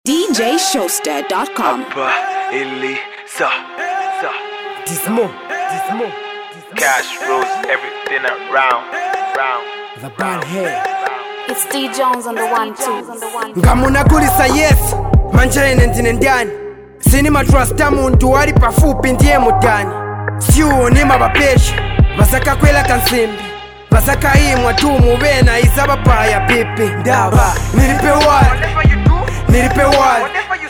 DJShowster.com. Dismo. Cash rules everything around. The bad hair. It's D Jones on the 1-2. Ngamuna kulisa yes. Manjene ndine ndani. Sinima trusta muntu wali pafupi ndiye mutani. Siu nima bapesha. Basaka kwela kansimbi. Basaka imwa tumu bena isaba paya pipi. Ndaba. Nilipe wali. Nilipe wali.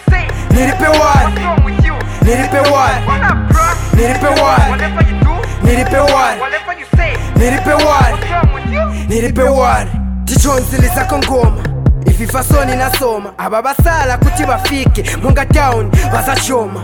Nilipe wali. Nilipe wali. Nilipe wali. Nilipe wali. Nilipe wali. Nilipe wali. Tichonziliza kongoma ififasoni nasoma aba basala kuti bafike munga town basachoma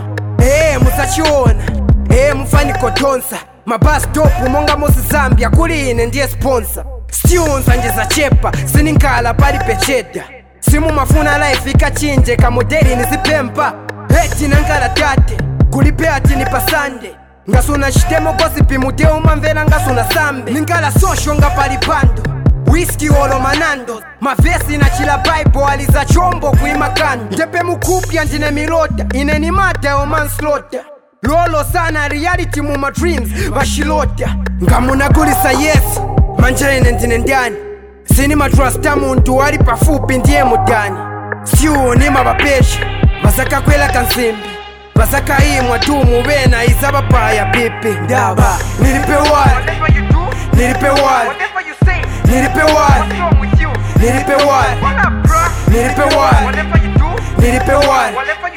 musachiona mufani kotonsa mabus stop monga mosi Zambia kuli ine ndiye sponsor stionza nje za chepa sininkala pali pecheda simu mafuna life ikachinje kamodeli nizipempa nankala tate kulipe ati ni pasande ngasuna chitemo gossip muteo umamvera ngasuna sambe ninkala social nga pali pando whisky olo manando mavesi na chila bible aliza chombo kuimakando ntepe mukupya ndine milota ine ni mata o manslaughter lolo sana reality muma dreams bashilota ngamuna kulisa yes manjene ndine ndani sinima trusta muntu wali pafupi ndiye mutani siu nima bapesha basaka kwela kansimbi basaka imwa tumu bena isaba paya pipi ndaba nilipe wali nilipe wali Nilipe wali. Nilipe wali. Nilipe wali. Nilipe wali.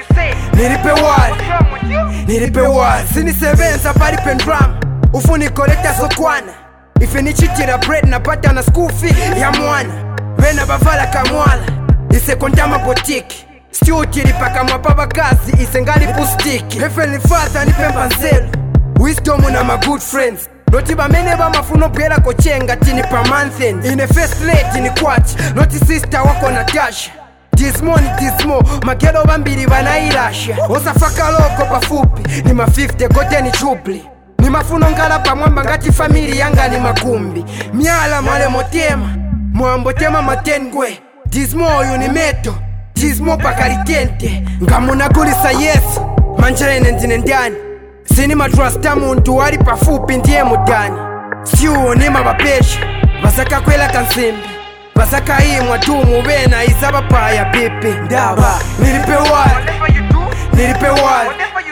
Nilipe wali. Nilipe wali. Sinisebenza pali pendram ufuni kolekta sokwana ife nichitira bread napata na school fee ya mwana wena bavala kamwala ise kontama botiki stiutiri paka mwapaba kazi ise ngali pustiki Heavenly Father nipemba nzelu wisdom na my good friends Noti bamene bamafuno pera kochenga tini pa manthen Ine first lady ni kwachi Noti sister wako Natasha Dismo ni dismo Magelo bambiri banailasha Osafaka loko pafupi Ni ma 50 kote ni chupli Ni mafuno ngala pa mwamba ngati famili yanga ni makumbi Miala mwale motema Mwambo tema matengwe Dismo yu ni meto Dismo pakaritente Ngamuna kulisa yes Manjene ndine ndani Sinima trusta muntu wali pafupi ndiye mutani siu nima bapesha basaka kwela kansimbi basaka imwa tumu bena isaba paya pipi ndaba nilipe wali nilipe wali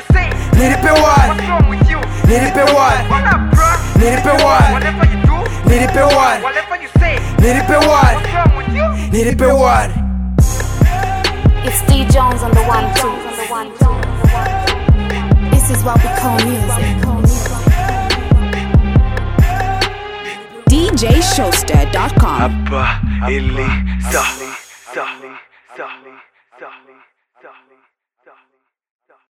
nilipe wali nilipe wali nilipe wali nilipe wali nilipe wali nilipe wali It's D Jones on the 1-2. This is what we call music. DJShowster.com. Abba, Elisa.